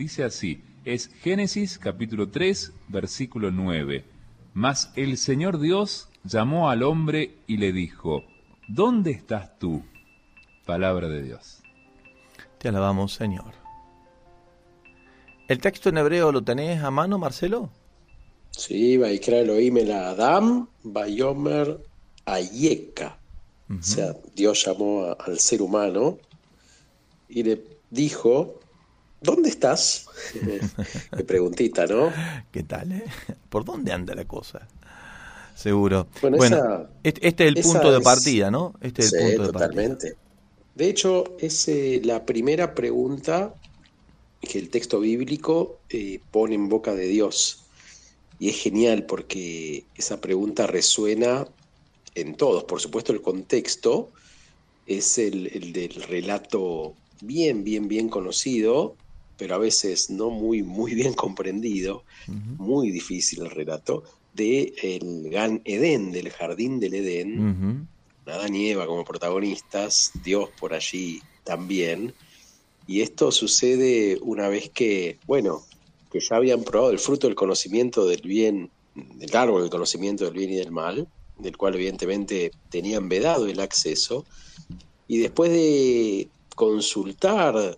Dice así, es Génesis capítulo 3, versículo 9. Mas el Señor Dios llamó al hombre y le dijo, ¿dónde estás tú? Palabra de Dios. Te alabamos, Señor. ¿El texto en hebreo lo tenés a mano, Marcelo? Sí, Vaikra Elohim el Adam, Bayomer Ayeka. O sea, Dios llamó al ser humano y le dijo, ¿dónde estás? Qué preguntita, ¿no? ¿Qué tal, ¿Por dónde anda la cosa? Seguro. Bueno, este es el punto de partida, ¿no? Este es el punto de totalmente. partida. De hecho, es la primera pregunta que el texto bíblico pone en boca de Dios. Y es genial porque esa pregunta resuena en todos. Por supuesto, el contexto es el del relato bien conocido, pero a veces no muy bien comprendido, muy difícil el relato, de el Gan Edén, del jardín del Edén, Adán y Eva como protagonistas, Dios por allí también, y esto sucede una vez que ya habían probado el fruto del conocimiento del bien, del árbol del conocimiento del bien y del mal, del cual evidentemente tenían vedado el acceso, y después de consultar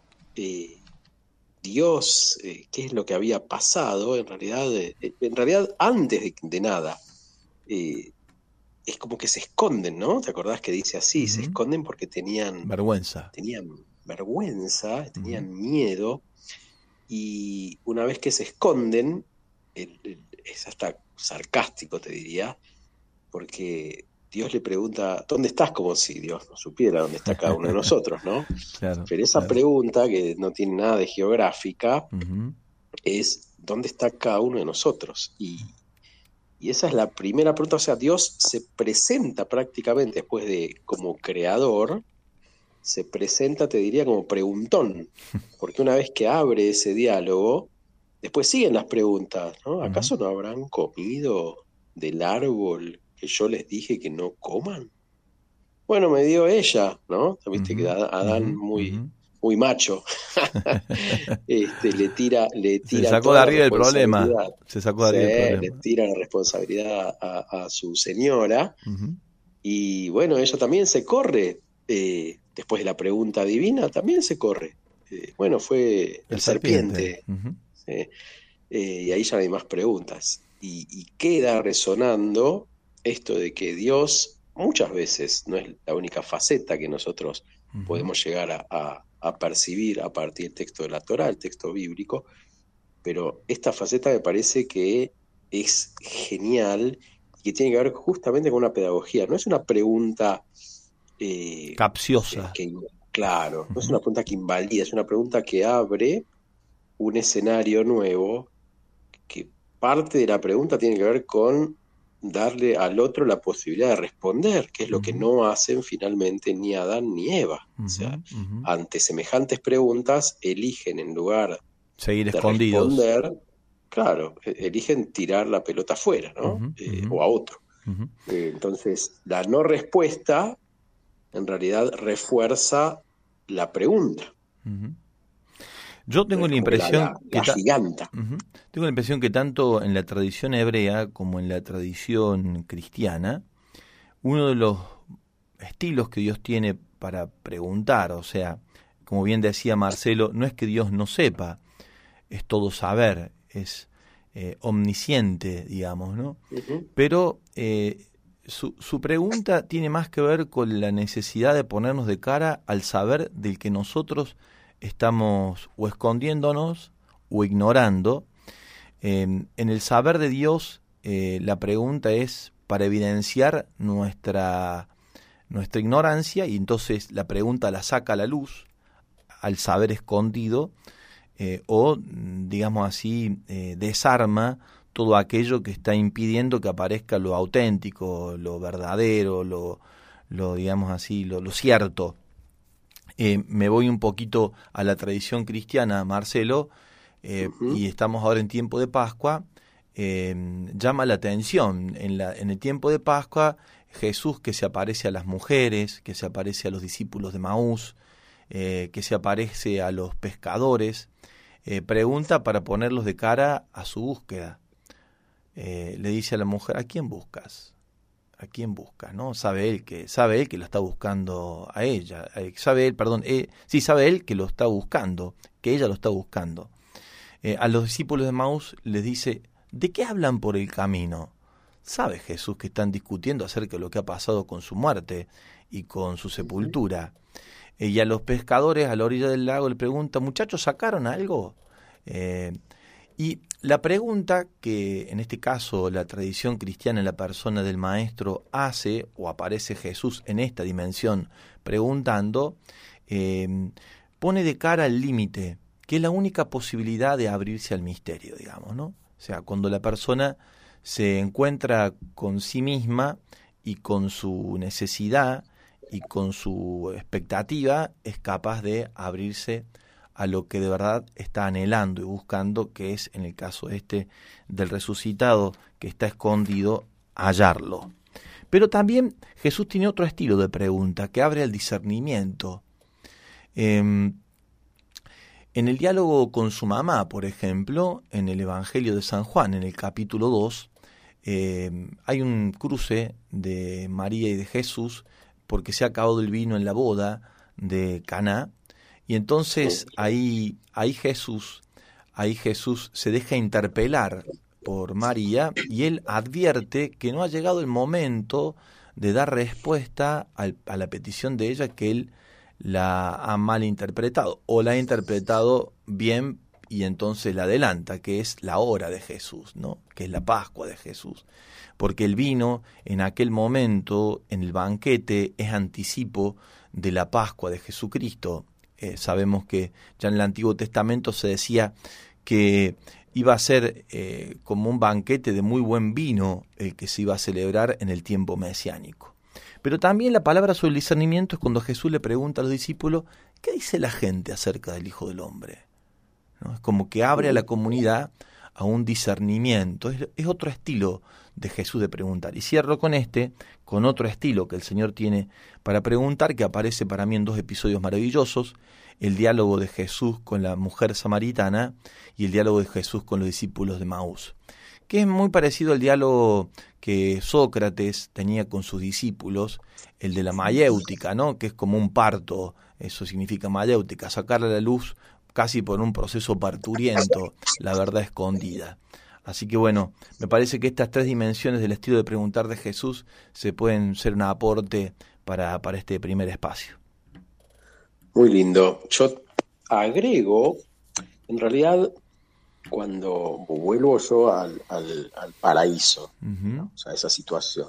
Dios qué es lo que había pasado, en realidad antes de nada, es como que se esconden, ¿no? ¿Te acordás que dice así? Se esconden porque tenían vergüenza, tenían miedo, y una vez que se esconden, es hasta sarcástico, te diría, porque Dios le pregunta, ¿dónde estás? Como si Dios no supiera dónde está cada uno de nosotros, ¿no? Claro, pero esa pregunta, que no tiene nada de geográfica, es ¿dónde está cada uno de nosotros? Y esa es la primera pregunta. O sea, Dios se presenta prácticamente después de como creador, se presenta, te diría, como preguntón, porque una vez que abre ese diálogo, después siguen las preguntas, ¿no? ¿Acaso no habrán comido del árbol que yo les dije que no coman? Bueno, me dio ella, ¿no? Viste que Adán muy macho, le tira se sacó toda de la arriba el problema. le tira la responsabilidad a su señora, y bueno, ella también se corre, después de la pregunta divina, también se corre. Bueno, fue el serpiente. Y ahí ya no hay más preguntas. Y queda resonando esto de que Dios muchas veces no es la única faceta que nosotros podemos llegar a percibir a partir del texto de la Torá, el texto bíblico, pero esta faceta me parece que es genial y que tiene que ver justamente con una pedagogía. No es una pregunta capciosa. Claro, no es una pregunta que invalida, es una pregunta que abre un escenario nuevo, que parte de la pregunta tiene que ver con darle al otro la posibilidad de responder, que es lo que no hacen finalmente ni Adán ni Eva. O sea, ante semejantes preguntas, eligen, en lugar seguir de escondidos, responder, claro, eligen tirar la pelota afuera, ¿no? O a otro. Entonces, la no respuesta en realidad refuerza la pregunta. Yo tengo la impresión giganta. Tengo la impresión que tanto en la tradición hebrea como en la tradición cristiana, uno de los estilos que Dios tiene para preguntar, o sea, como bien decía Marcelo, no es que Dios no sepa, es todo saber, es omnisciente, digamos, ¿no? Pero su pregunta tiene más que ver con la necesidad de ponernos de cara al saber del que nosotros estamos o escondiéndonos o ignorando. En el saber de Dios, la pregunta es para evidenciar nuestra ignorancia, y entonces la pregunta la saca a la luz al saber escondido, o, digamos así, desarma todo aquello que está impidiendo que aparezca lo auténtico, lo verdadero, lo digamos así, lo cierto. Me voy un poquito a la tradición cristiana, Marcelo, y estamos ahora en tiempo de Pascua. Llama la atención, en el tiempo de Pascua, Jesús que se aparece a las mujeres, que se aparece a los discípulos de Maús, que se aparece a los pescadores, pregunta para ponerlos de cara a su búsqueda. Le dice a la mujer, ¿a quién buscas? ¿A quién buscas? ¿No? Sabe él que lo está buscando a ella. Sabe él que lo está buscando, que ella lo está buscando. A los discípulos de Emaús les dice, ¿de qué hablan por el camino? Sabe Jesús que están discutiendo acerca de lo que ha pasado con su muerte y con su sepultura. Y a los pescadores a la orilla del lago le pregunta, muchachos, ¿sacaron algo? Y la pregunta que en este caso la tradición cristiana en la persona del maestro hace, o aparece Jesús en esta dimensión preguntando, pone de cara al límite, que es la única posibilidad de abrirse al misterio, digamos, ¿no? O sea, cuando la persona se encuentra con sí misma y con su necesidad y con su expectativa, es capaz de abrirse a lo que de verdad está anhelando y buscando, que es, en el caso del resucitado que está escondido, hallarlo. Pero también Jesús tiene otro estilo de pregunta que abre al discernimiento. En el diálogo con su mamá, por ejemplo, en el Evangelio de San Juan, en el capítulo 2, hay un cruce de María y de Jesús porque se ha acabado el vino en la boda de Caná, y entonces ahí Jesús se deja interpelar por María y él advierte que no ha llegado el momento de dar respuesta a la petición de ella, que él la ha malinterpretado o la ha interpretado bien, y entonces la adelanta, que es la hora de Jesús, ¿no? Que es la Pascua de Jesús. Porque el vino en aquel momento, en el banquete, es anticipo de la Pascua de Jesucristo. Sabemos que ya en el Antiguo Testamento se decía que iba a ser como un banquete de muy buen vino el que se iba a celebrar en el tiempo mesiánico. Pero también la palabra sobre el discernimiento es cuando Jesús le pregunta a los discípulos, ¿qué dice la gente acerca del Hijo del Hombre? ¿No? Es como que abre a la comunidad a un discernimiento. Es otro estilo de Jesús de preguntar. Y cierro con otro estilo que el Señor tiene para preguntar, que aparece para mí en 2 episodios maravillosos: el diálogo de Jesús con la mujer samaritana y el diálogo de Jesús con los discípulos de Emaús, que es muy parecido al diálogo que Sócrates tenía con sus discípulos, el de la mayéutica, ¿no? Que es como un parto, eso significa mayéutica, sacar a la luz casi por un proceso parturiento la verdad escondida. Así que bueno, me parece que estas 3 dimensiones del estilo de preguntar de Jesús se pueden ser un aporte para este primer espacio. Muy lindo. Yo agrego, en realidad, cuando vuelvo yo al paraíso, ¿no? O sea, esa situación,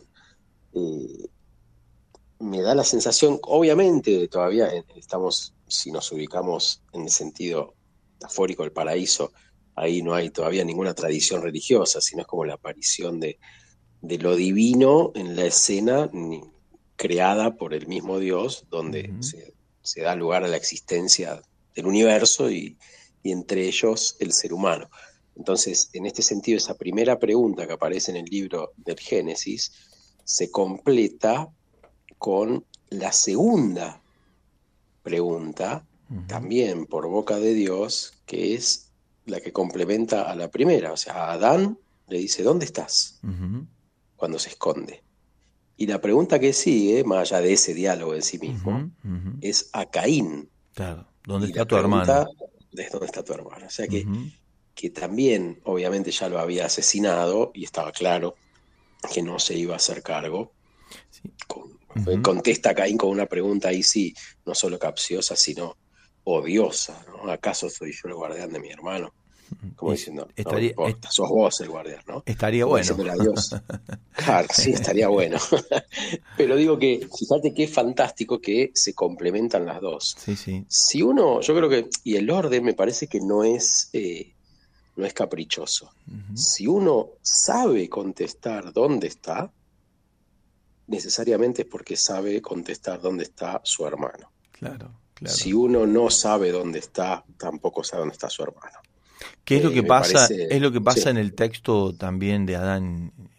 me da la sensación, obviamente todavía estamos, si nos ubicamos en el sentido metafórico del paraíso, ahí no hay todavía ninguna tradición religiosa, sino es como la aparición de lo divino en la escena creada por el mismo Dios, donde se da lugar a la existencia del universo y entre ellos el ser humano. Entonces, en este sentido, esa primera pregunta que aparece en el libro del Génesis se completa con la segunda pregunta, también por boca de Dios, que es la que complementa a la primera. O sea, a Adán le dice, ¿dónde estás? Cuando se esconde. Y la pregunta que sigue, más allá de ese diálogo en sí mismo, es a Caín. Claro, ¿dónde está tu hermano? ¿Dónde está tu hermano? O sea que también, obviamente, ya lo había asesinado y estaba claro que no se iba a hacer cargo. Sí. Contesta Caín con una pregunta ahí sí, no solo capciosa, sino odiosa, ¿no? ¿Acaso soy yo el guardián de mi hermano? Como diciendo, no importa, sos vos el guardián, ¿no? Estaría como bueno. Diciéndole a Dios. Claro, sí, estaría bueno. Pero digo que, fíjate que es fantástico que se complementan las dos. Sí, sí. Si uno, yo creo que, y el orden me parece que no es caprichoso. Si uno sabe contestar dónde está, necesariamente es porque sabe contestar dónde está su hermano. Claro. Si uno no sabe dónde está, tampoco sabe dónde está su hermano. ¿Qué es lo que pasa? Parece, es lo que pasa sí. en el texto también de Adán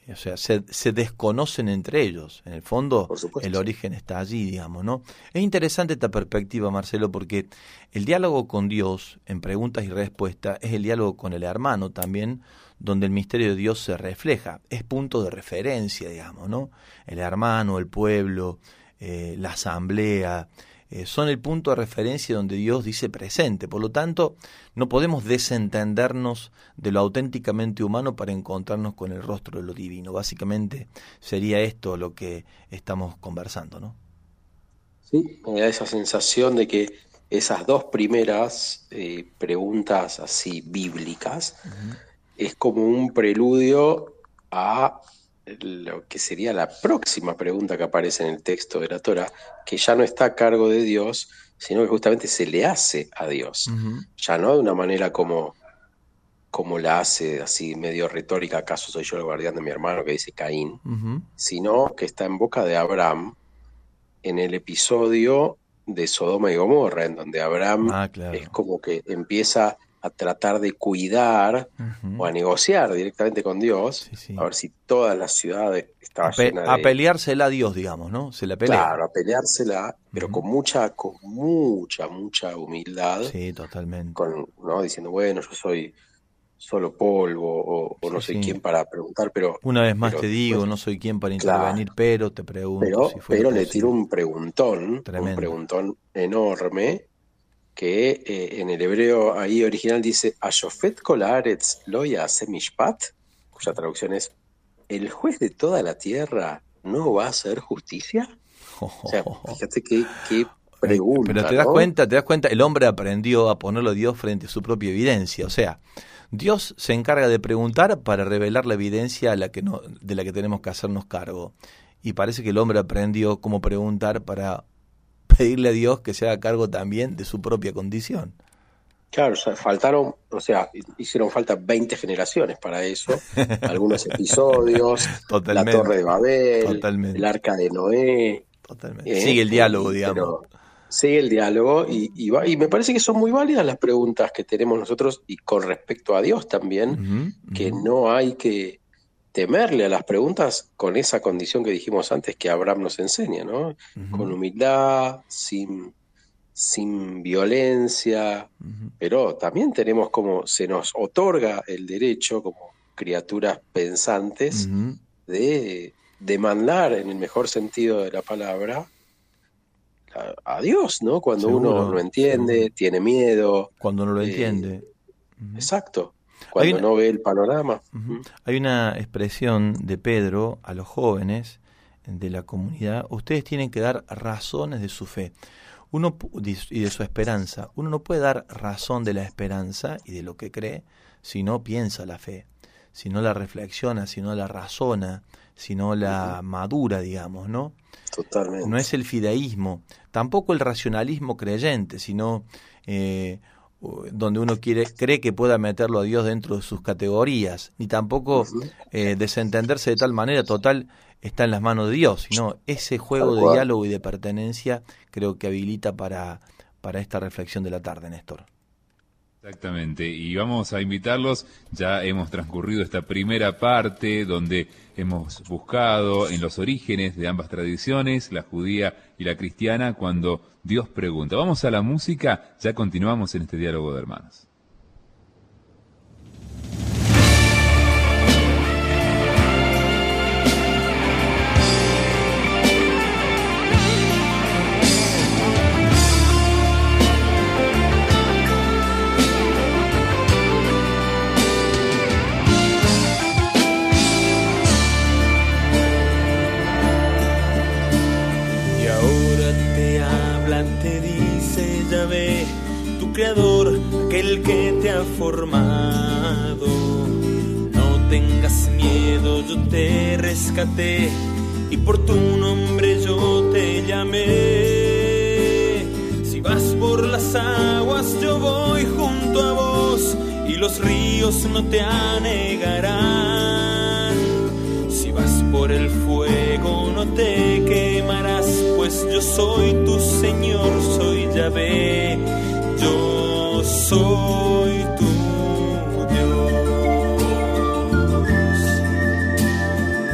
O sea, se desconocen entre ellos. En el fondo, Por supuesto. el origen está allí, digamos, ¿no? Es interesante esta perspectiva, Marcelo, porque el diálogo con Dios, en preguntas y respuestas, es el diálogo con el hermano también, donde el misterio de Dios se refleja. Es punto de referencia, digamos, ¿no? El hermano, el pueblo, la asamblea, son el punto de referencia donde Dios dice presente. Por lo tanto, no podemos desentendernos de lo auténticamente humano para encontrarnos con el rostro de lo divino. Básicamente sería esto lo que estamos conversando, ¿no? Sí, me da esa sensación de que esas dos primeras preguntas así bíblicas es como un preludio a lo que sería la próxima pregunta que aparece en el texto de la Torá, que ya no está a cargo de Dios, sino que justamente se le hace a Dios. Ya no de una manera como la hace, así medio retórica, ¿acaso soy yo el guardián de mi hermano?, que dice Caín, sino que está en boca de Abraham en el episodio de Sodoma y Gomorra, en donde Abraham es como que empieza a tratar de cuidar o a negociar directamente con Dios, a ver si toda la ciudad estaba llena de... A peleársela a Dios, digamos, ¿no? Se la pelea. Claro, a peleársela, pero con mucha humildad. Sí, totalmente. ¿No? Diciendo, bueno, yo soy solo polvo, o no soy quién para preguntar, pero... Una vez más te digo, no soy quien para intervenir, pero te pregunto si fue pero posible. le tiro un preguntón enorme, que en el hebreo ahí original dice Ashofet kol haaretz lo ya'aseh mishpat, cuya traducción es ¿el juez de toda la tierra no va a hacer justicia? O sea, fíjate qué pregunta. Pero te das cuenta, el hombre aprendió a ponerlo a Dios frente a su propia evidencia. O sea, Dios se encarga de preguntar para revelar la evidencia de la que tenemos que hacernos cargo. Y parece que el hombre aprendió cómo preguntar para pedirle a Dios que se haga cargo también de su propia condición. Claro, hicieron falta 20 generaciones para eso, algunos episodios, la Torre de Babel, el Arca de Noé. Totalmente. Sigue el diálogo, digamos. Sigue el diálogo y me parece que son muy válidas las preguntas que tenemos nosotros y con respecto a Dios también, que no hay que temerle a las preguntas con esa condición que dijimos antes que Abraham nos enseña, ¿no? Con humildad, sin violencia, pero también tenemos se nos otorga el derecho como criaturas pensantes de demandar en el mejor sentido de la palabra a Dios, ¿no? Cuando uno no entiende, tiene miedo. Cuando no lo entiende. Exacto. Cuando no ve el panorama. Hay una expresión de Pedro a los jóvenes de la comunidad: ustedes tienen que dar razones de su fe y de su esperanza. Uno no puede dar razón de la esperanza y de lo que cree si no piensa la fe, si no la reflexiona, si no la razona, si no la madura, digamos, ¿no? Totalmente. No es el fideísmo, tampoco el racionalismo creyente, sino donde uno cree que pueda meterlo a Dios dentro de sus categorías, ni tampoco desentenderse de tal manera, total, está en las manos de Dios, sino ese juego de diálogo y de pertenencia creo que habilita para esta reflexión de la tarde, Néstor. Exactamente, y vamos a invitarlos, ya hemos transcurrido esta primera parte donde hemos buscado en los orígenes de ambas tradiciones, la judía y la cristiana, cuando Dios pregunta. Vamos a la música, ya continuamos en este diálogo de hermanos. Creador, aquel que te ha formado. No tengas miedo, yo te rescaté y por tu nombre yo te llamé. Si vas por las aguas, yo voy junto a vos y los ríos no te anegarán. Si vas por el fuego, no te quemarás, pues yo soy tu Señor, soy Yahvé. Yo soy tu Dios.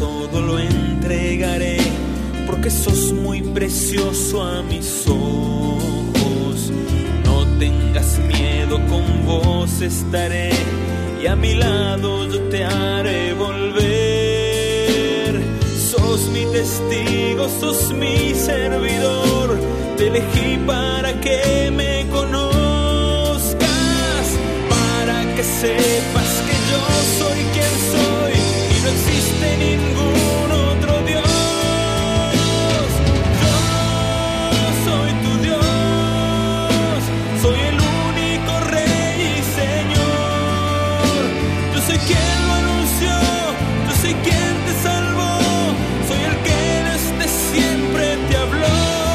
todo lo entregaré, porque sos muy precioso a mis ojos. No tengas miedo, con vos estaré, y a mi lado yo te haré volver. Sos mi testigo, sos mi servidor, te elegí para que me conozcas, para que sepas que yo soy quien soy y no existe ningún otro Dios. Yo soy tu Dios, soy el único Rey y Señor. Yo soy quien lo anunció, yo soy quien te salvó, soy el que desde siempre te habló.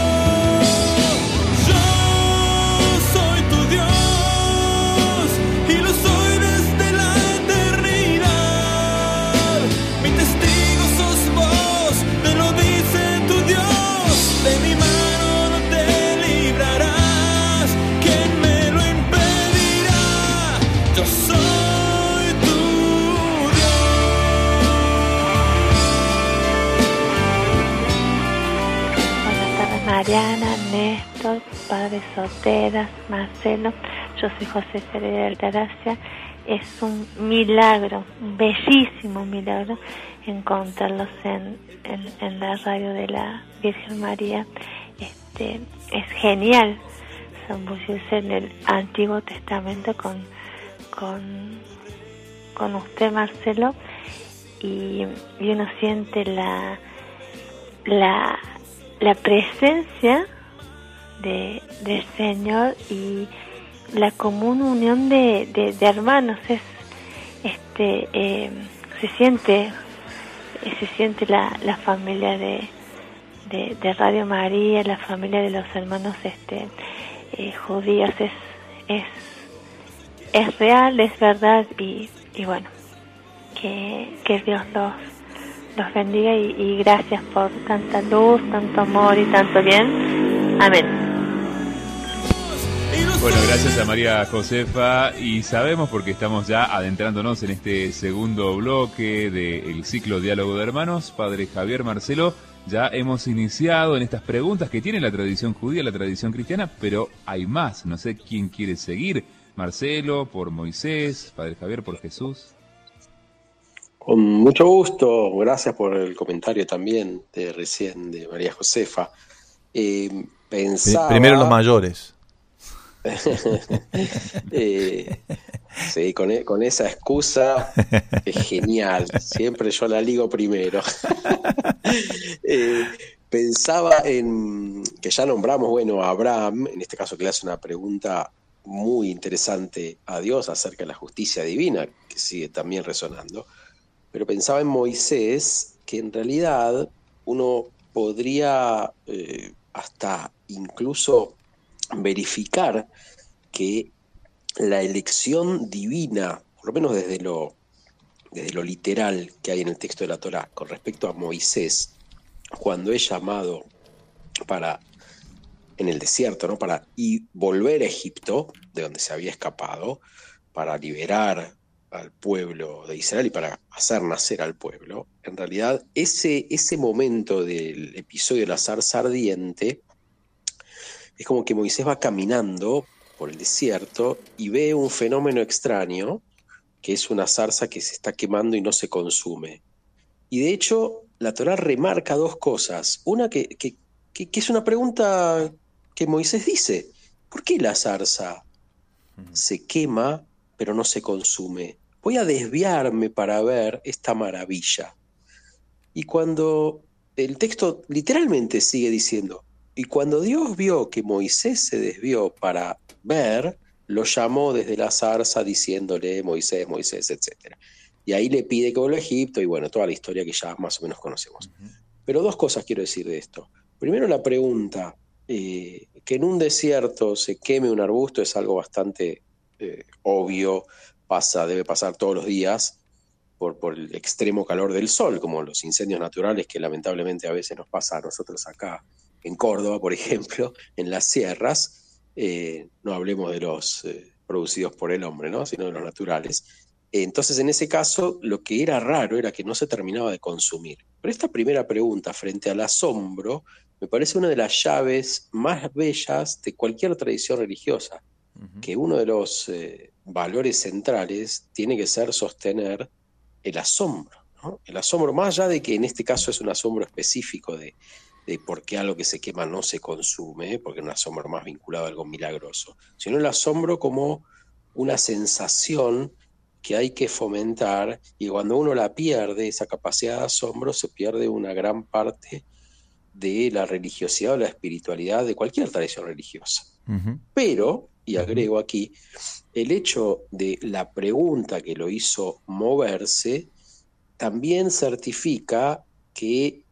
Yo soy tu Dios y lo soy desde la eternidad. Mi testigo sos vos, te lo dice tu Dios. De mi mano no te librarás, ¿quién me lo impedirá? Yo soy tu Buenas tardes, Mariana, Néstor, Padre Soteras, Marcelo. Yo soy José Ferreira de Altagracia. Es un milagro, un bellísimo milagro, encontrarlos en la radio de la Virgen María. Es genial zambullirse en el Antiguo Testamento con usted, Marcelo, y uno siente la presencia del Señor y la común unión de hermanos. Se siente la familia de Radio María, la familia de los hermanos judíos. Es real, es verdad, y bueno, que Dios los bendiga y gracias por tanta luz, tanto amor y tanto bien. Amén. Bueno, gracias a María Josefa, y sabemos, porque estamos ya adentrándonos en este segundo bloque del ciclo Diálogo de Hermanos, Padre Javier, Marcelo, ya hemos iniciado en estas preguntas que tiene la tradición judía, la tradición cristiana, pero hay más. No sé quién quiere seguir. Marcelo, por Moisés, Padre Javier, por Jesús. Con mucho gusto, gracias por el comentario también de recién de María Josefa. Pensaba... Primero los mayores. Sí, con esa excusa es genial, siempre yo la ligo primero. Pensaba en que ya nombramos, a Abraham, en este caso, que le hace una pregunta muy interesante a Dios acerca de la justicia divina, que sigue también resonando, pero pensaba en Moisés, que en realidad uno podría hasta incluso verificar que la elección divina, por lo menos desde lo literal que hay en el texto de la Torá con respecto a Moisés, cuando es llamado en el desierto, ¿no?, para volver a Egipto, de donde se había escapado, para liberar al pueblo de Israel y para hacer nacer al pueblo, en realidad ese momento del episodio de la zarza ardiente es como que Moisés va caminando por el desierto y ve un fenómeno extraño, que es una zarza que se está quemando y no se consume. Y de hecho, la Torá remarca dos cosas. Una que es una pregunta que Moisés dice: ¿por qué la zarza se quema pero no se consume? Voy a desviarme para ver esta maravilla. Y cuando el texto literalmente sigue diciendo: y cuando Dios vio que Moisés se desvió para ver, lo llamó desde la zarza diciéndole: Moisés, Moisés, etc. Y ahí le pide que vuelva a Egipto, y bueno, toda la historia que ya más o menos conocemos. Pero dos cosas quiero decir de esto. Primero, la pregunta, que en un desierto se queme un arbusto es algo bastante obvio, debe pasar todos los días por el extremo calor del sol, como los incendios naturales que lamentablemente a veces nos pasa a nosotros acá en Córdoba, por ejemplo, en las sierras. No hablemos de los producidos por el hombre, ¿no?, sino de los naturales. Entonces, en ese caso, lo que era raro era que no se terminaba de consumir. Pero esta primera pregunta, frente al asombro, me parece una de las llaves más bellas de cualquier tradición religiosa, que uno de los valores centrales tiene que ser sostener el asombro, ¿no? El asombro, más allá de que en este caso es un asombro específico de por qué algo que se quema no se consume, porque es un asombro más vinculado a algo milagroso, sino el asombro como una sensación que hay que fomentar, y cuando uno la pierde, esa capacidad de asombro, se pierde una gran parte de la religiosidad o la espiritualidad de cualquier tradición religiosa. Pero, y agrego aquí, el hecho de la pregunta que lo hizo moverse también certifica que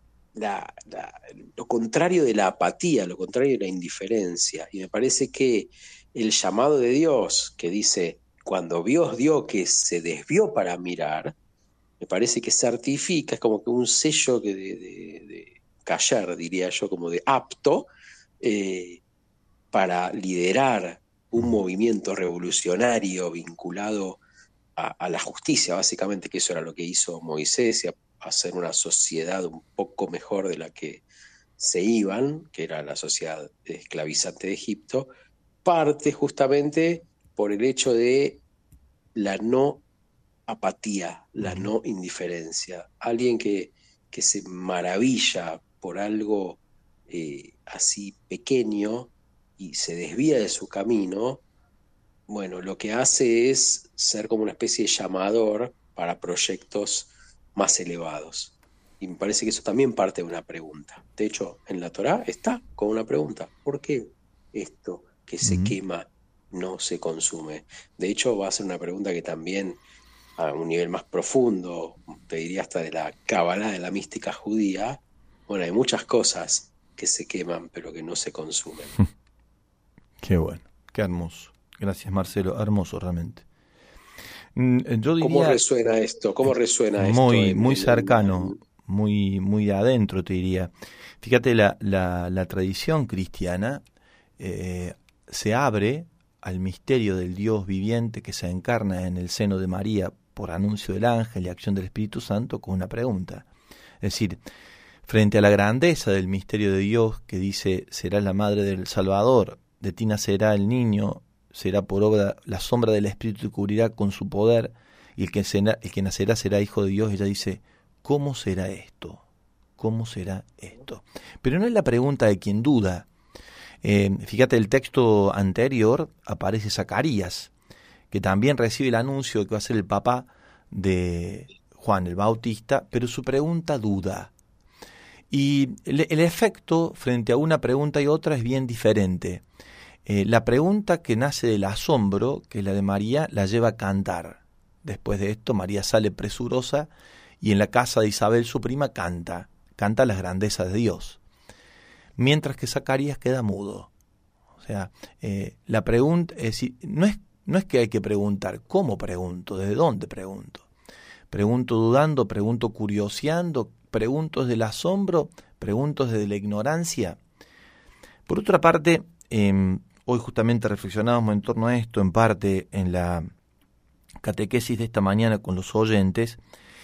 lo contrario de la apatía, lo contrario de la indiferencia, y me parece que el llamado de Dios que dice, cuando Dios dio que se desvió para mirar, me parece que certifica, es como que un sello de callar, diría yo, como de apto, para liderar un movimiento revolucionario vinculado a la justicia, básicamente, que eso era lo que hizo Moisés, y a hacer una sociedad un poco mejor de la que se iban, que era la sociedad esclavizante de Egipto, parte justamente por el hecho de la no apatía, la no indiferencia. Alguien que se maravilla por algo así pequeño y se desvía de su camino, bueno, lo que hace es ser como una especie de llamador para proyectos más elevados. Y me parece que eso también parte de una pregunta. De hecho, en la Torá está con una pregunta. ¿Por qué esto que se quema no se consume? De hecho, va a ser una pregunta que también, a un nivel más profundo, te diría hasta de la cábala, de la mística judía, bueno, hay muchas cosas que se queman pero que no se consumen. Qué bueno, qué hermoso. Gracias, Marcelo, hermoso realmente. Yo diría, ¿Cómo resuena esto? ¿Cómo resuena esto? Muy cercano, muy adentro, te diría. Fíjate, la tradición cristiana se abre al misterio del Dios viviente que se encarna en el seno de María por anuncio del ángel y acción del Espíritu Santo con una pregunta. Es decir, frente a la grandeza del misterio de Dios que dice, será la madre del Salvador, de ti nacerá el niño, será por obra la sombra del Espíritu que cubrirá con su poder, y el que nacerá será hijo de Dios. Ella dice, ¿cómo será esto? ¿Cómo será esto? Pero no es la pregunta de quien duda. Fíjate, el texto anterior aparece Zacarías, que también recibe el anuncio de que va a ser el papá de Juan el Bautista, pero su pregunta duda. Y el efecto frente a una pregunta y otra es bien diferente. La pregunta que nace del asombro, que es la de María, la lleva a cantar. Después de esto, María sale presurosa y en la casa de Isabel, su prima, canta las grandezas de Dios. Mientras que Zacarías queda mudo. O sea, la pregunta, es decir, no es que hay que preguntar, ¿cómo pregunto? ¿Desde dónde pregunto? Pregunto dudando, pregunto curioseando, pregunto desde el asombro, pregunto desde la ignorancia. Por otra parte, hoy justamente reflexionábamos en torno a esto, en parte en la catequesis de esta mañana con los oyentes.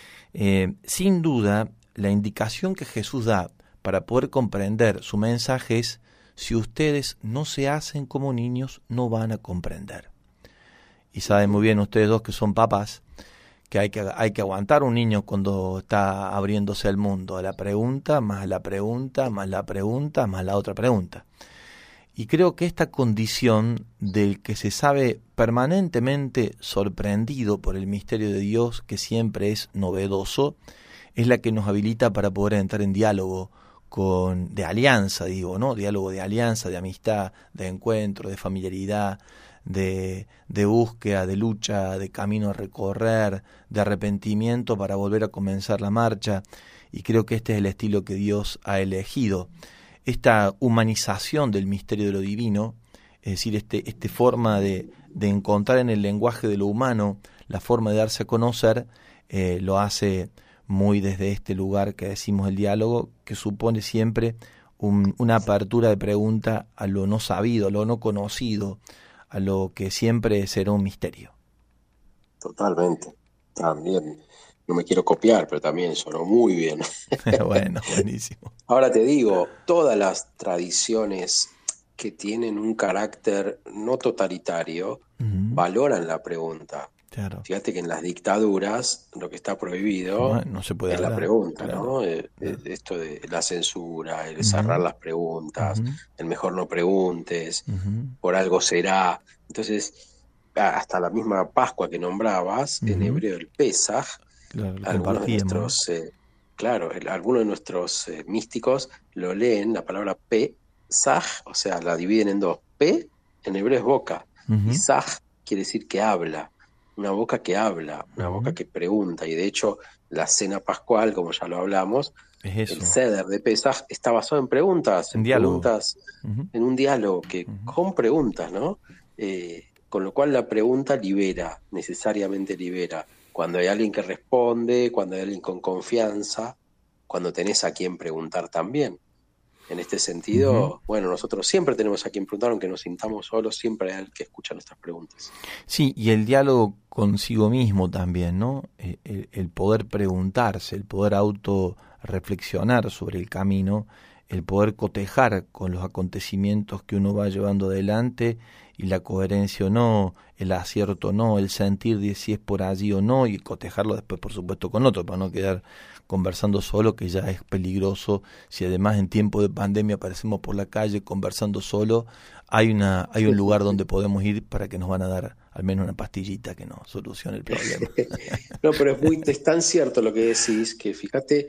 Sin duda, la indicación que Jesús da para poder comprender su mensaje es, si ustedes no se hacen como niños, no van a comprender. Y saben muy bien ustedes dos que son papás, que hay que aguantar un niño cuando está abriéndose al mundo, la pregunta, más la pregunta, más la pregunta, más la otra pregunta. Y creo que esta condición del que se sabe permanentemente sorprendido por el misterio de Dios, que siempre es novedoso, es la que nos habilita para poder entrar en diálogo de alianza, ¿no? Diálogo de alianza, de amistad, de encuentro, de familiaridad, de búsqueda, de lucha, de camino a recorrer, de arrepentimiento para volver a comenzar la marcha. Y creo que este es el estilo que Dios ha elegido. Esta humanización del misterio de lo divino, es decir, esta forma de encontrar en el lenguaje de lo humano la forma de darse a conocer, lo hace muy desde este lugar que decimos el diálogo, que supone siempre una apertura de pregunta a lo no sabido, a lo no conocido, a lo que siempre será un misterio. Totalmente. También, no me quiero copiar, pero también sonó muy bien. Bueno, buenísimo. Ahora te digo, todas las tradiciones que tienen un carácter no totalitario valoran la pregunta. Claro. Fíjate que en las dictaduras lo que está prohibido No se puede es la hablar, pregunta, claro. ¿no? Claro. Esto de la censura, el cerrar las preguntas, el mejor no preguntes, por algo será. Entonces, hasta la misma Pascua que nombrabas, en hebreo el Pesaj, Claro, lo algunos de compartíamos. nuestros, algunos de nuestros místicos lo leen, la palabra Pesaj, o sea, la dividen en dos. Pe, en hebreo es boca, y Saj quiere decir que habla. Una boca que habla, una boca que pregunta, y de hecho la cena pascual, como ya lo hablamos, Es el eso. Seder de Pesaj está basado en preguntas, En diálogo. preguntas, en un diálogo que con preguntas, ¿no? Con lo cual la pregunta libera, necesariamente libera. Cuando hay alguien que responde, cuando hay alguien con confianza, cuando tenés a quien preguntar también. En este sentido, bueno, nosotros siempre tenemos a quien preguntar, aunque nos sintamos solos, siempre hay alguien que escucha nuestras preguntas. Sí, y el diálogo consigo mismo también, ¿no? El poder preguntarse, el poder autorreflexionar sobre el camino, el poder cotejar con los acontecimientos que uno va llevando adelante y la coherencia o no, el acierto o no, el sentir de si es por allí o no, y cotejarlo después, por supuesto, con otro, para no quedar conversando solo, que ya es peligroso. Si además en tiempo de pandemia aparecemos por la calle conversando solo, hay un lugar donde podemos ir para que nos van a dar al menos una pastillita que nos solucione el problema. No, pero es tan cierto lo que decís, que fíjate,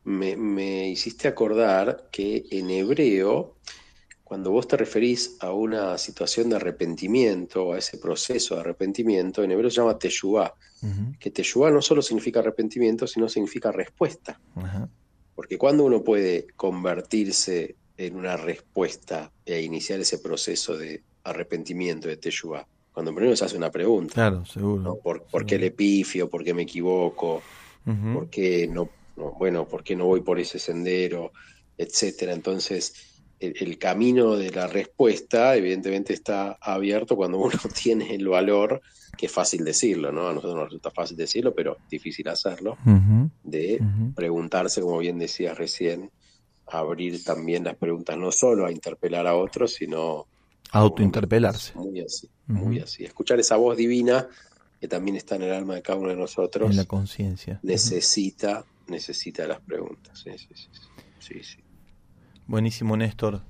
me hiciste acordar que en hebreo, cuando vos te referís a una situación de arrepentimiento, a ese proceso de arrepentimiento, en hebreo se llama teshuvá, que teshuvá no solo significa arrepentimiento, sino significa respuesta. Porque cuando uno puede convertirse en una respuesta e iniciar ese proceso de arrepentimiento, de teshuvá, cuando primero se hace una pregunta. Claro, seguro. ¿No? ¿Por qué le pifio? ¿Por qué me equivoco? ¿Por qué no, por qué no voy por ese sendero? Etcétera. Entonces, el camino de la respuesta evidentemente está abierto cuando uno tiene el valor, que es fácil decirlo, ¿no? A nosotros nos resulta fácil decirlo, pero difícil hacerlo, de preguntarse, como bien decías recién, abrir también las preguntas, no solo a interpelar a otros, sino autointerpelarse. Muy así. Escuchar esa voz divina que también está en el alma de cada uno de nosotros. En la conciencia. Necesita las preguntas. Sí. Buenísimo, Néstor.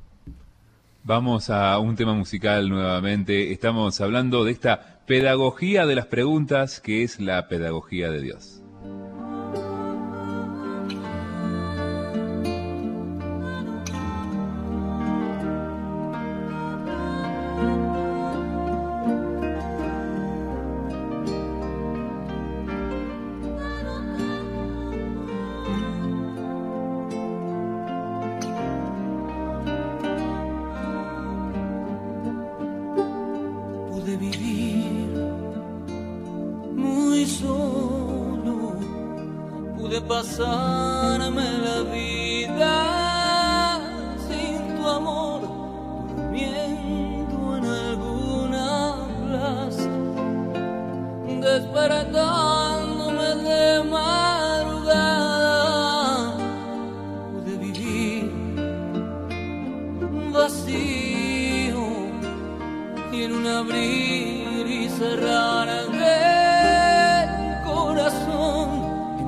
Vamos a un tema musical nuevamente. Estamos hablando de esta pedagogía de las preguntas, que es la pedagogía de Dios. Pasarme la vida sin tu amor, durmiendo en alguna plaza, despertándome de madrugada. Pude vivir vacío y en un abrir y cerrar del corazón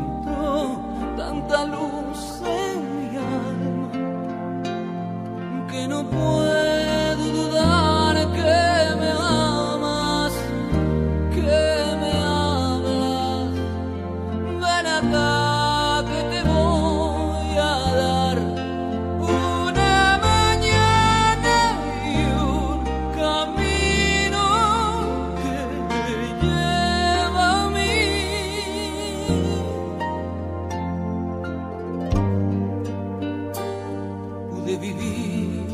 tanta luz en mi alma que no puedo dudar que me amas, que me hablas. Ven acá que te voy a dar una mañana y un camino que te lleva a mí. De vivir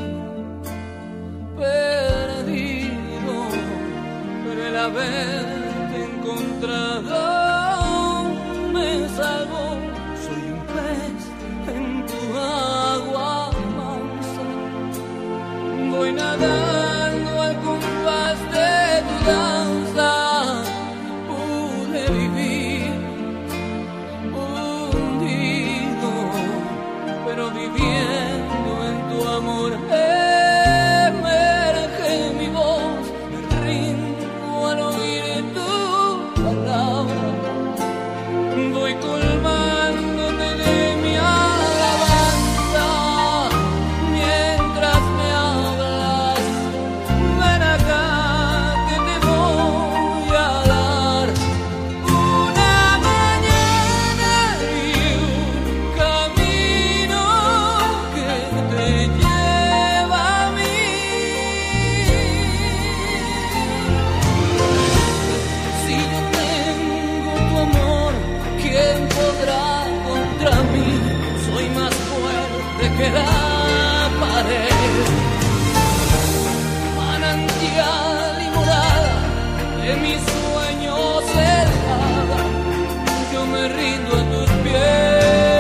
perdido, pero el haberte encontrado me salvó. Soy un pez en tu agua mansa, voy nadando al compás de tu danza. Pude que la pared, manantial y morada de mis sueños helada, yo me rindo a tus pies.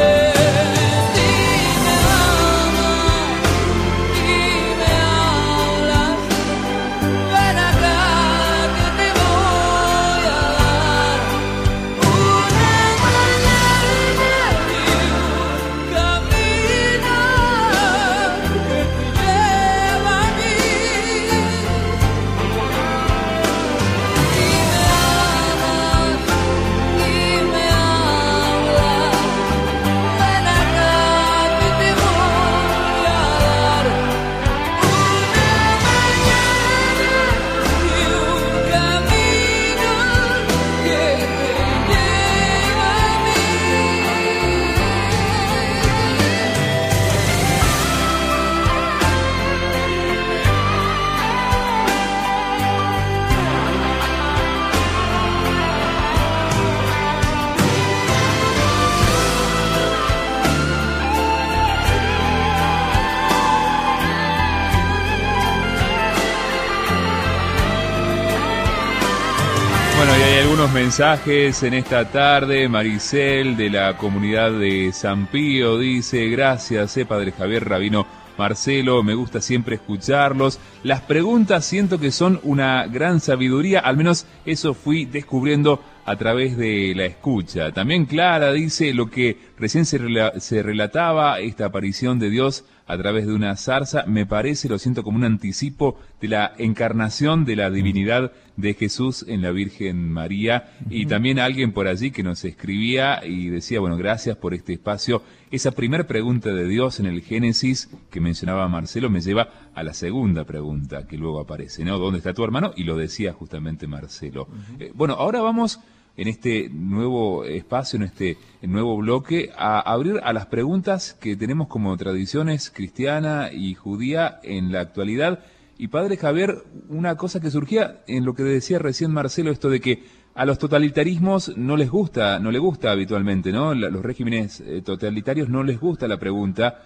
Bueno, y hay algunos mensajes en esta tarde. Maricel, de la comunidad de San Pío, dice: gracias, Padre Javier, Rabino Marcelo, me gusta siempre escucharlos. Las preguntas siento que son una gran sabiduría, al menos eso fui descubriendo a través de la escucha. También Clara dice: lo que recién se relataba, esta aparición de Dios a través de una zarza, me parece, lo siento como un anticipo de la encarnación de la divinidad de Jesús en la Virgen María. Y también alguien por allí que nos escribía y decía: bueno, gracias por este espacio. Esa primera pregunta de Dios en el Génesis que mencionaba Marcelo me lleva a la segunda pregunta que luego aparece, ¿no? ¿Dónde está tu hermano? Y lo decía justamente Marcelo. Bueno, ahora vamos en este nuevo espacio, en este nuevo bloque, a abrir a las preguntas que tenemos como tradiciones cristiana y judía en la actualidad. Y Padre Javier, una cosa que surgía en lo que decía recién Marcelo, esto de que a los totalitarismos no le gusta habitualmente, ¿no? Los regímenes totalitarios no les gusta la pregunta.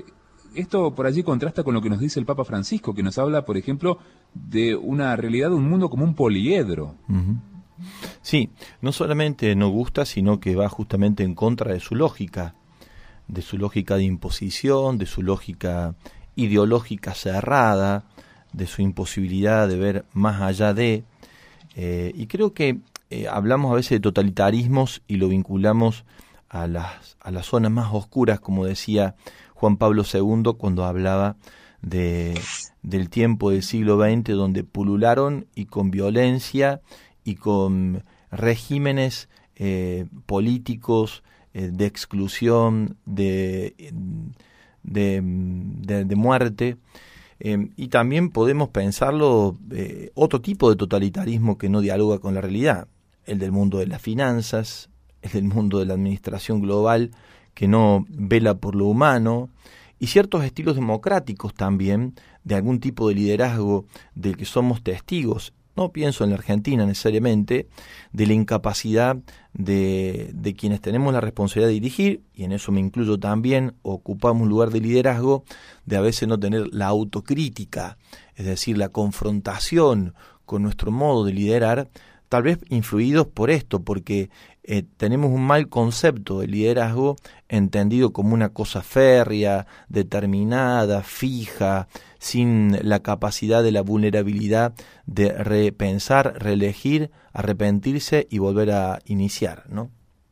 Esto por allí contrasta con lo que nos dice el Papa Francisco, que nos habla, por ejemplo, de una realidad, de un mundo como un poliedro. Sí, no solamente no gusta, sino que va justamente en contra de su lógica de imposición, de su lógica ideológica cerrada, de su imposibilidad de ver más allá de... y creo que hablamos a veces de totalitarismos y lo vinculamos a las zonas más oscuras, como decía Juan Pablo II cuando hablaba del tiempo del siglo XX, donde pulularon y con violencia y con regímenes políticos de exclusión, de muerte. Y también podemos pensarlo otro tipo de totalitarismo que no dialoga con la realidad, el del mundo de las finanzas, el del mundo de la administración global, que no vela por lo humano, y ciertos estilos democráticos también, de algún tipo de liderazgo del que somos testigos. No pienso en la Argentina necesariamente, de la incapacidad de quienes tenemos la responsabilidad de dirigir, y en eso me incluyo también, ocupamos un lugar de liderazgo, de a veces no tener la autocrítica, es decir, la confrontación con nuestro modo de liderar, tal vez influidos por esto, porque tenemos un mal concepto de liderazgo entendido como una cosa férrea, determinada, fija, sin la capacidad de la vulnerabilidad de repensar, reelegir, arrepentirse y volver a iniciar, ¿no?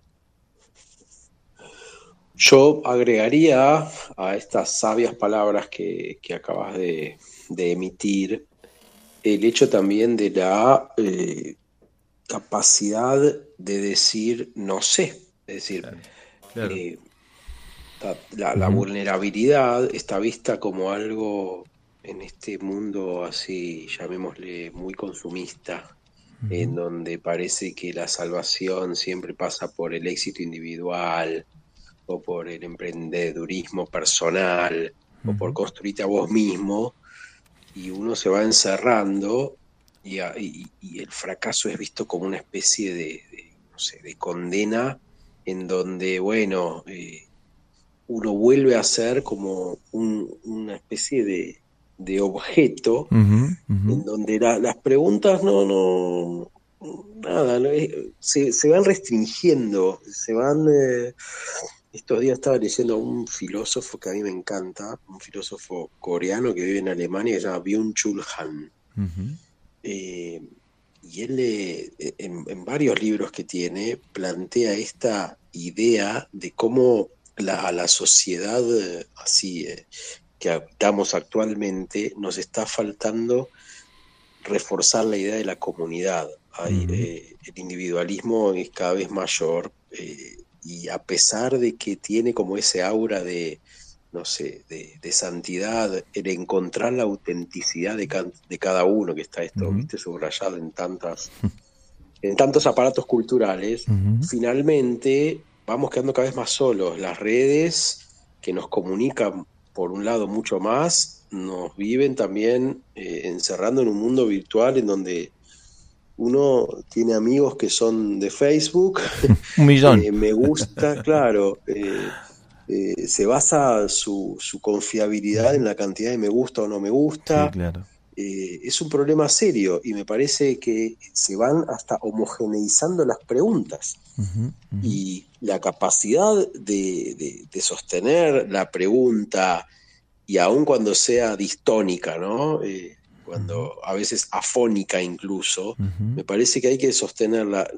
Yo agregaría a estas sabias palabras que acabas de emitir el hecho también de la capacidad de decir no sé. Es decir, claro. La vulnerabilidad está vista como algo en este mundo así, llamémosle, muy consumista, en donde parece que la salvación siempre pasa por el éxito individual o por el emprendedurismo personal o por construirte a vos mismo, y uno se va encerrando y el fracaso es visto como una especie de condena en donde, bueno, uno vuelve a ser como una especie de objeto en donde las preguntas se van restringiendo, se van... estos días estaba leyendo a un filósofo que a mí me encanta, un filósofo coreano que vive en Alemania, que se llama Byung-Chul Han. Y él, en varios libros que tiene, plantea esta idea de cómo a la sociedad así que habitamos actualmente nos está faltando reforzar la idea de la comunidad. El individualismo es cada vez mayor, y a pesar de que tiene como ese aura de santidad, el encontrar la autenticidad de cada uno, que está esto, ¿viste? Subrayado en tantos aparatos culturales, finalmente vamos quedando cada vez más solos. Las redes que nos comunican, por un lado, mucho más, nos viven también encerrando en un mundo virtual en donde uno tiene amigos que son de Facebook, 1 millón. Me gusta, claro, se basa su confiabilidad en la cantidad de me gusta o no me gusta. Sí, claro. Es un problema serio y me parece que se van hasta homogeneizando las preguntas. Y la capacidad de sostener la pregunta, y aun cuando sea distónica, ¿no? Cuando a veces afónica incluso, me parece que hay que sostenerla.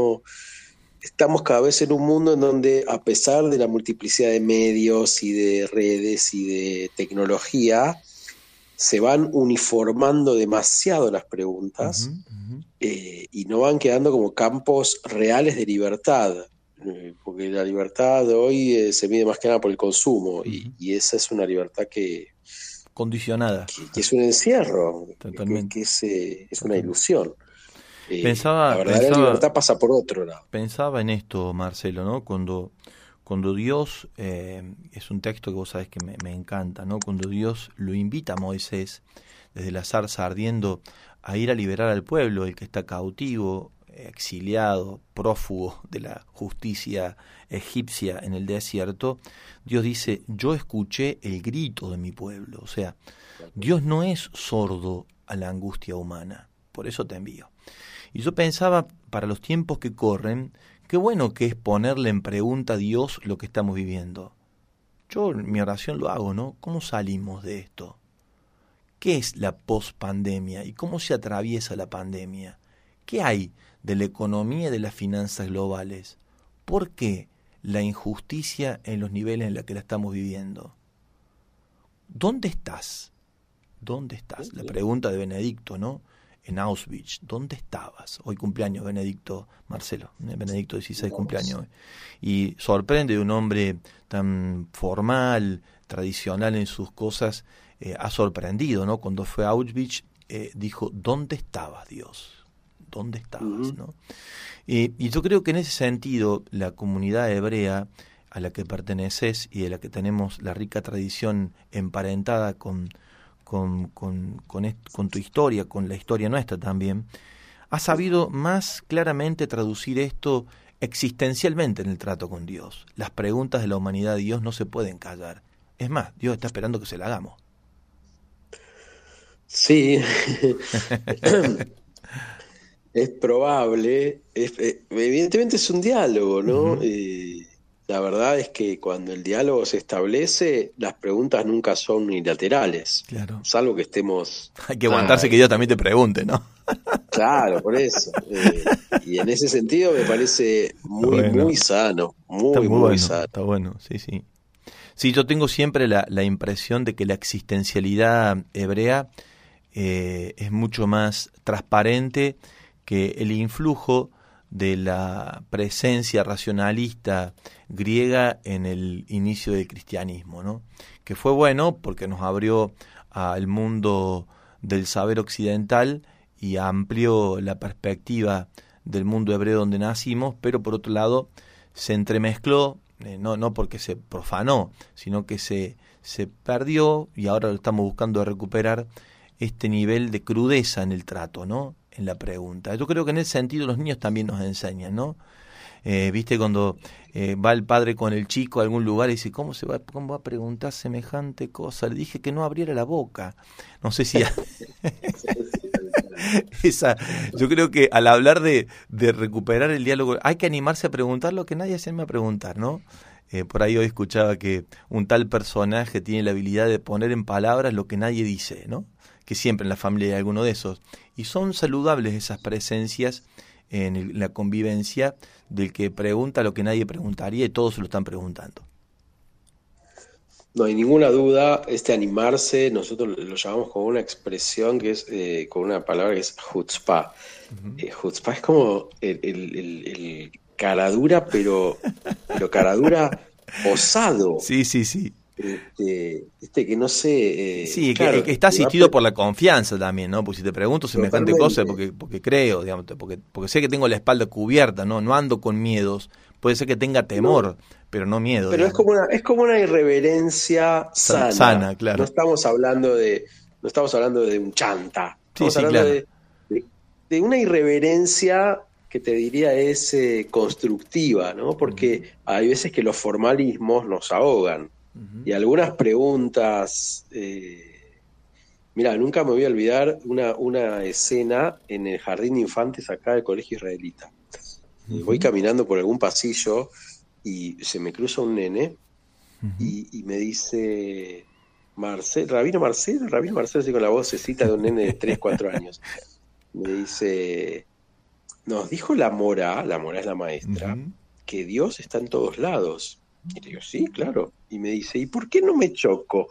Estamos cada vez en un mundo en donde, a pesar de la multiplicidad de medios y de redes y de tecnología, se van uniformando demasiado las preguntas y no van quedando como campos reales de libertad, porque la libertad hoy se mide más que nada por el consumo, y esa es una libertad que condicionada, que es un encierro, totalmente, que es una ilusión. La verdadera libertad pasa por otro lado. Pensaba en esto, Marcelo, ¿no? Cuando Dios, es un texto que vos sabés que me encanta, ¿no? Cuando Dios lo invita a Moisés, desde la zarza ardiendo, a ir a liberar al pueblo, el que está cautivo, exiliado, prófugo de la justicia egipcia en el desierto, Dios dice: yo escuché el grito de mi pueblo. O sea, Dios no es sordo a la angustia humana, por eso te envío. Y yo pensaba, para los tiempos que corren, qué bueno que es ponerle en pregunta a Dios lo que estamos viviendo. Yo en mi oración lo hago, ¿no? ¿Cómo salimos de esto? ¿Qué es la pospandemia y cómo se atraviesa la pandemia? ¿Qué hay de la economía y de las finanzas globales? ¿Por qué la injusticia en los niveles en los que la estamos viviendo? ¿Dónde estás? ¿Dónde estás? La pregunta de Benedicto, ¿no? En Auschwitz, ¿dónde estabas? Hoy cumpleaños Benedicto, Marcelo, Benedicto XVI cumpleaños hoy. Y sorprende de un hombre tan formal, tradicional en sus cosas, ha sorprendido, ¿no? Cuando fue a Auschwitz, dijo: ¿dónde estabas, Dios? ¿Dónde estabas? ¿No? Y yo creo que en ese sentido la comunidad hebrea a la que perteneces y de la que tenemos la rica tradición emparentada con tu historia, con la historia nuestra también, ha sabido más claramente traducir esto existencialmente en el trato con Dios. Las preguntas de la humanidad a Dios no se pueden callar. Es más, Dios está esperando que se la hagamos. Sí, es probable. Evidentemente es un diálogo, ¿no? La verdad es que cuando el diálogo se establece, las preguntas nunca son unilaterales. Claro. Salvo que estemos... Hay que aguantarse que Dios también te pregunte, ¿no? Claro, por eso. Y en ese sentido me parece muy sano. Muy bueno, sano. Está bueno, sí. Sí, yo tengo siempre la impresión de que la existencialidad hebrea es mucho más transparente que el influjo de la presencia racionalista griega en el inicio del cristianismo, ¿no? Que fue bueno porque nos abrió al mundo del saber occidental y amplió la perspectiva del mundo hebreo donde nacimos, pero por otro lado se entremezcló, no porque se profanó, sino que se perdió, y ahora lo estamos buscando recuperar, este nivel de crudeza en el trato, ¿no? En la pregunta. Yo creo que en ese sentido los niños también nos enseñan, ¿no? Viste cuando va el padre con el chico a algún lugar y dice, ¿cómo va a preguntar semejante cosa? Le dije que no abriera la boca. No sé si... yo creo que al hablar de recuperar el diálogo, hay que animarse a preguntar lo que nadie se anima a preguntar, ¿no? Por ahí hoy escuchaba que un tal personaje tiene la habilidad de poner en palabras lo que nadie dice, ¿no? Que siempre en la familia hay alguno de esos. Y son saludables esas presencias en la convivencia del que pregunta lo que nadie preguntaría y todos se lo están preguntando. No hay ninguna duda, animarse, nosotros lo llamamos con una expresión que es, con una palabra que es chutzpah. Chutzpah es como el caradura, pero caradura osado. Sí, sí, sí. Que no sé... sí, claro, que está asistido por la confianza también, ¿no? Porque si te pregunto semejante cosa, porque creo, digamos, porque sé que tengo la espalda cubierta, ¿no? No ando con miedos. Puede ser que tenga temor, pero no miedo. Pero es como una irreverencia sana. Claro. No estamos hablando de un chanta. Estamos hablando claro. de una irreverencia que te diría es constructiva, ¿no? Porque hay veces que los formalismos nos ahogan. Y algunas preguntas, mira, nunca me voy a olvidar una escena en el jardín de infantes acá del colegio israelita. Voy caminando por algún pasillo y se me cruza un nene y me dice, Rabino Marcelo, así con la vocecita de un nene de 3, 4 años. Me dice, nos dijo la Mora es la maestra, que Dios está en todos lados. Y le digo, sí, claro. Y me dice, ¿y por qué no me choco?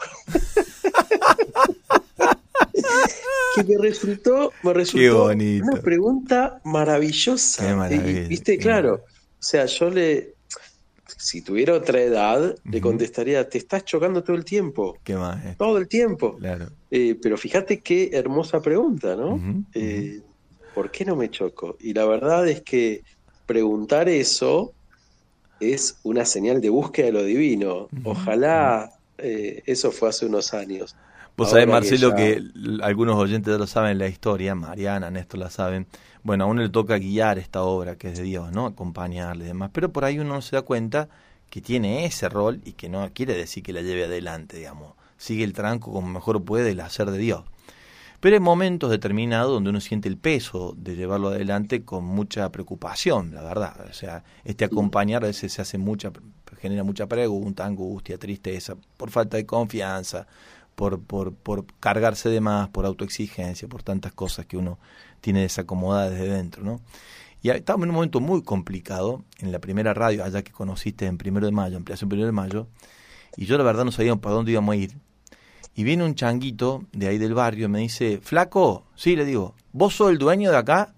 Que me resultó una pregunta maravillosa. Qué maravilla, ¿viste? Claro. O sea, si tuviera otra edad, le contestaría, te estás chocando todo el tiempo. ¿Qué más? Todo el tiempo. Claro. Pero fíjate qué hermosa pregunta, ¿no? ¿Por qué no me choco? Y la verdad es que preguntar eso es una señal de búsqueda de lo divino. Ojalá eso fue hace unos años. Vos sabés, Marcelo, que algunos oyentes ya lo saben la historia, Mariana, Néstor la saben. Bueno, a uno le toca guiar esta obra que es de Dios, ¿no? Acompañarle y demás. Pero por ahí uno no se da cuenta que tiene ese rol y que no quiere decir que la lleve adelante, digamos. Sigue el tranco como mejor puede el hacer de Dios. Pero hay momentos determinados donde uno siente el peso de llevarlo adelante con mucha preocupación, la verdad. O sea, acompañar a veces genera mucha pregunta, angustia, tristeza, por falta de confianza, por cargarse de más, por autoexigencia, por tantas cosas que uno tiene desacomodada desde dentro, ¿no? Y estábamos en un momento muy complicado, en la primera radio, allá que conociste en 1 de mayo, ampliación 1 de mayo, y yo la verdad no sabíamos para dónde íbamos a ir. Y viene un changuito de ahí del barrio y me dice, flaco, sí, le digo, ¿vos sos el dueño de acá?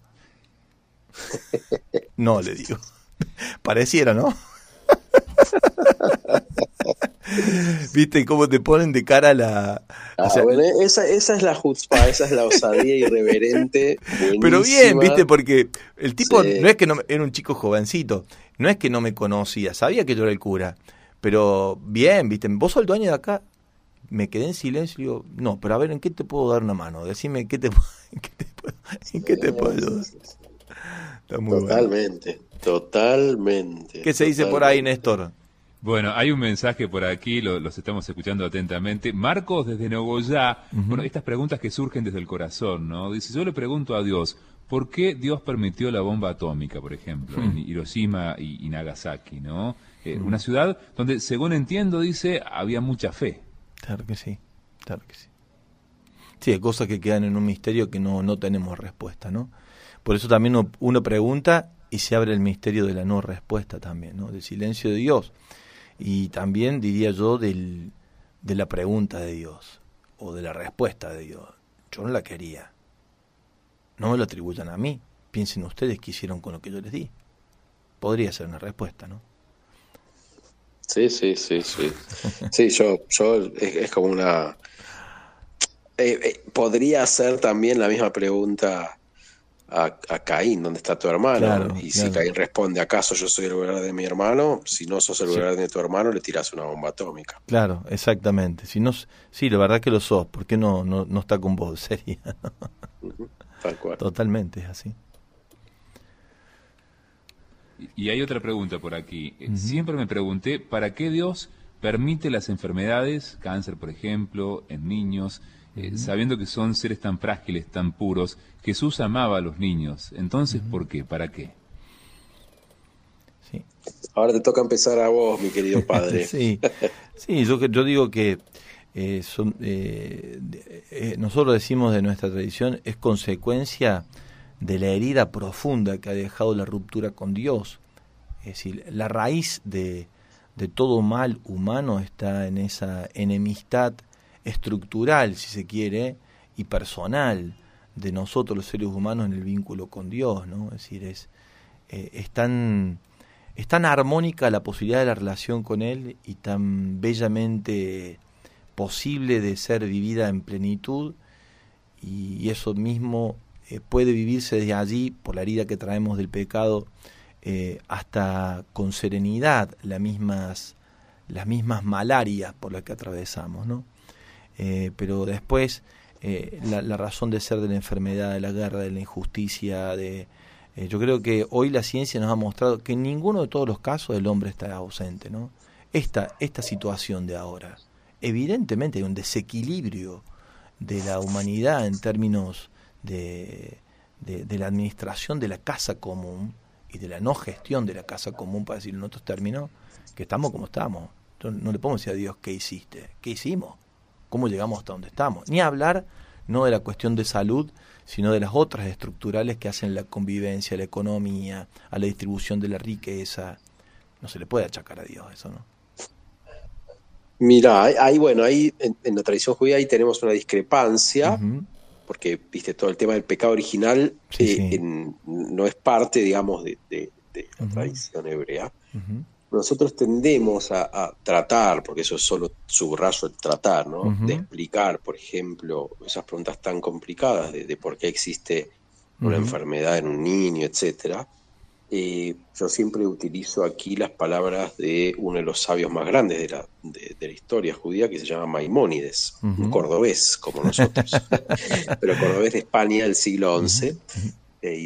No, le digo. Pareciera, ¿no? ¿Viste cómo te ponen de cara la... bueno, esa es la chutzpah, esa es la osadía irreverente. Buenísima. Pero bien, ¿viste? Porque el tipo no es que era un chico jovencito, no es que no me conocía, sabía que yo era el cura, pero bien, ¿viste? ¿Vos sos el dueño de acá? Me quedé en silencio y digo, no, pero a ver, ¿en qué te puedo dar una mano? Decime, ¿en qué te puedo ayudar? Está muy Totalmente. ¿Qué se dice por ahí, Néstor? Bueno, hay un mensaje por aquí, los estamos escuchando atentamente. Marcos desde Nogoyá, bueno, estas preguntas que surgen desde el corazón, ¿no? Dice, yo le pregunto a Dios, ¿por qué Dios permitió la bomba atómica, por ejemplo, en Hiroshima y Nagasaki, ¿no? Una ciudad donde, según entiendo, dice, había mucha fe. Claro que sí, claro que sí. Sí, hay cosas que quedan en un misterio que no tenemos respuesta, ¿no? Por eso también uno pregunta y se abre el misterio de la no respuesta también, ¿no? Del silencio de Dios. Y también, diría yo, de la pregunta de Dios o de la respuesta de Dios. Yo no la quería. No me lo atribuyan a mí. Piensen ustedes qué hicieron con lo que yo les di. Podría ser una respuesta, ¿no? Sí. Sí, yo es como una... podría ser también la misma pregunta a Caín, ¿dónde está tu hermano? Claro, si Caín responde, ¿acaso yo soy el lugar de mi hermano? Si no sos el lugar de tu hermano, le tirás una bomba atómica. Claro, exactamente. Si no, sí, la verdad que lo sos. ¿Por qué no está con vos? Sería, ¿no? Tal cual. Totalmente es así. Y hay otra pregunta por aquí. Siempre me pregunté, ¿para qué Dios permite las enfermedades, cáncer por ejemplo, en niños, sabiendo que son seres tan frágiles, tan puros? Jesús amaba a los niños. Entonces, ¿por qué? ¿Para qué? Sí. Ahora te toca empezar a vos, mi querido padre. Sí, yo digo que nosotros decimos de nuestra tradición, es consecuencia de la herida profunda que ha dejado la ruptura con Dios. Es decir, la raíz de todo mal humano está en esa enemistad estructural, si se quiere, y personal de nosotros los seres humanos en el vínculo con Dios, ¿no? Es decir, es tan armónica la posibilidad de la relación con Él y tan bellamente posible de ser vivida en plenitud, y eso mismo puede vivirse desde allí, por la herida que traemos del pecado, hasta con serenidad las mismas malarias por las que atravesamos, ¿no? Pero después la razón de ser de la enfermedad, de la guerra, de la injusticia, yo creo que hoy la ciencia nos ha mostrado que en ninguno de todos los casos el hombre está ausente, ¿no? Esta situación de ahora, evidentemente hay un desequilibrio de la humanidad en términos de la administración de la casa común y de la no gestión de la casa común, para decirlo en otros términos, que estamos como estamos. Entonces, no le podemos decir a Dios, ¿qué hiciste? ¿Qué hicimos? ¿Cómo llegamos hasta donde estamos? Ni hablar, no de la cuestión de salud, sino de las otras estructurales que hacen la convivencia, la economía, a la distribución de la riqueza. No se le puede achacar a Dios eso, ¿no? Mira, ahí en la tradición judía ahí tenemos una discrepancia, porque viste todo el tema del pecado original no es parte, digamos, de la tradición hebrea. Nosotros tendemos a tratar, porque eso es solo subrayo el tratar, ¿no? De explicar, por ejemplo, esas preguntas tan complicadas de por qué existe una enfermedad en un niño, etcétera. Yo siempre utilizo aquí las palabras de uno de los sabios más grandes de la historia judía, que se llama Maimónides, un cordobés como nosotros, pero cordobés de España del siglo XI y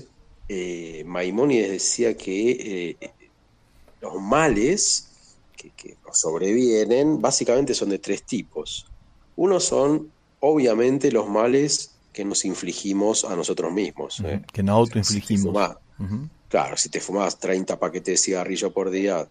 XII. Maimónides decía que los males que nos sobrevienen básicamente son de tres tipos. Uno son, obviamente, los males que nos infligimos a nosotros mismos. Que nos autoinfligimos. Claro, si te fumás 30 paquetes de cigarrillo por día,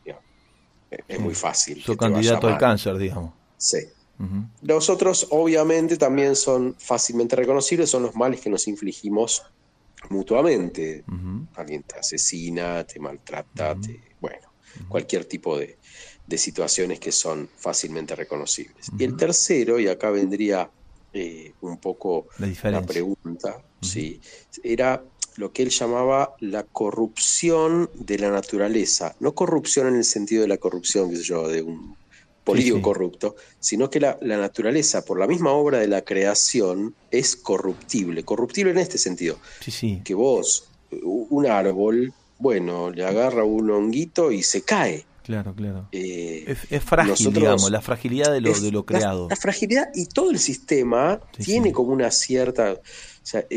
es muy fácil. Sos candidato al cáncer, digamos. Sí. Los otros, obviamente, también son fácilmente reconocibles, son los males que nos infligimos mutuamente. Alguien te asesina, te maltrata, cualquier tipo de situaciones que son fácilmente reconocibles. Y el tercero, y acá vendría un poco la pregunta, ¿sí? Era lo que él llamaba la corrupción de la naturaleza. No corrupción en el sentido de la corrupción, qué sé yo, de un político corrupto, sino que la naturaleza, por la misma obra de la creación, es corruptible. Corruptible en este sentido. Que vos, un árbol, le agarra un honguito y se cae. Claro. Es frágil, digamos, la fragilidad de lo creado. La fragilidad, y todo el sistema tiene como una cierta... O sea,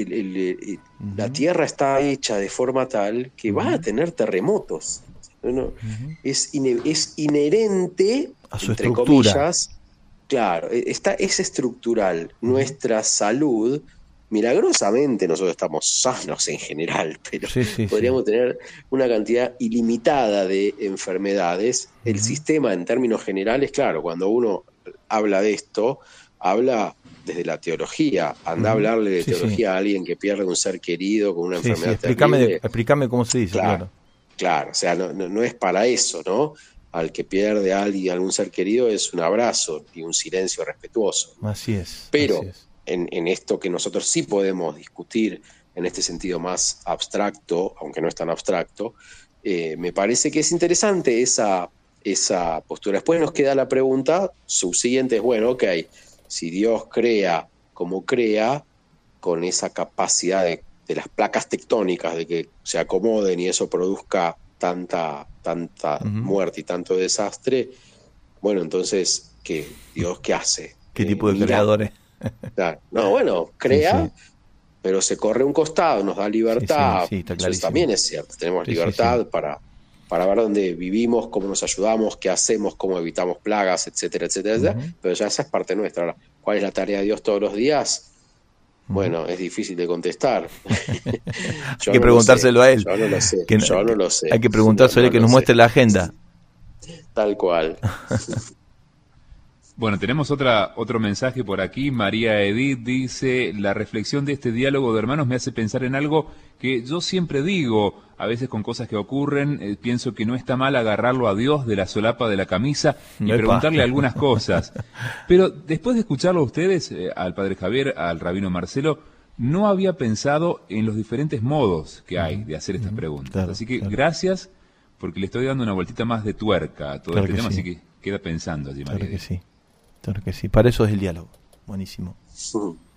la Tierra está hecha de forma tal que va a tener terremotos. ¿No? Es inherente, a su entre estructura. Comillas, claro, es estructural. Nuestra salud, milagrosamente nosotros estamos sanos en general, pero podríamos tener una cantidad ilimitada de enfermedades. El sistema, en términos generales, claro, cuando uno habla de esto, habla desde la teología. Anda a hablarle de teología a alguien que pierde un ser querido con una enfermedad terrible. Explícame cómo se dice, Claro, o sea, no es para eso, ¿no? Al que pierde a alguien, algún ser querido, es un abrazo y un silencio respetuoso. Así es. Pero en esto que nosotros sí podemos discutir en este sentido más abstracto, aunque no es tan abstracto, me parece que es interesante esa postura. Después nos queda la pregunta subsiguiente, es, ok, si Dios crea como crea, con esa capacidad de las placas tectónicas de que se acomoden y eso produzca tanta muerte y tanto desastre, entonces, ¿Dios qué hace? ¿Qué tipo de creadores? Claro. No, crea pero se corre un costado, nos da libertad. Sí, está eso clarísimo. también es cierto, tenemos libertad para ver dónde vivimos, cómo nos ayudamos, qué hacemos, cómo evitamos plagas, etcétera, etcétera, pero ya esa es parte nuestra. Ahora, ¿cuál es la tarea de Dios todos los días? Bueno, es difícil de contestar. Hay que preguntárselo a él. Yo no lo sé. Yo no lo sé. Hay que preguntárselo a él que nos muestre la agenda. Tal cual. Bueno, tenemos otro mensaje por aquí. María Edith dice: la reflexión de este diálogo de hermanos me hace pensar en algo que yo siempre digo, a veces con cosas que ocurren, pienso que no está mal agarrarlo a Dios de la solapa de la camisa y preguntarle algunas cosas. Pero después de escucharlo a ustedes, al Padre Javier, al Rabino Marcelo, no había pensado en los diferentes modos que hay de hacer estas preguntas. Claro, así que gracias, porque le estoy dando una vueltita más de tuerca a todo este tema, así que queda pensando allí, María. Claro que sí. Claro que sí, para eso es el diálogo. Buenísimo.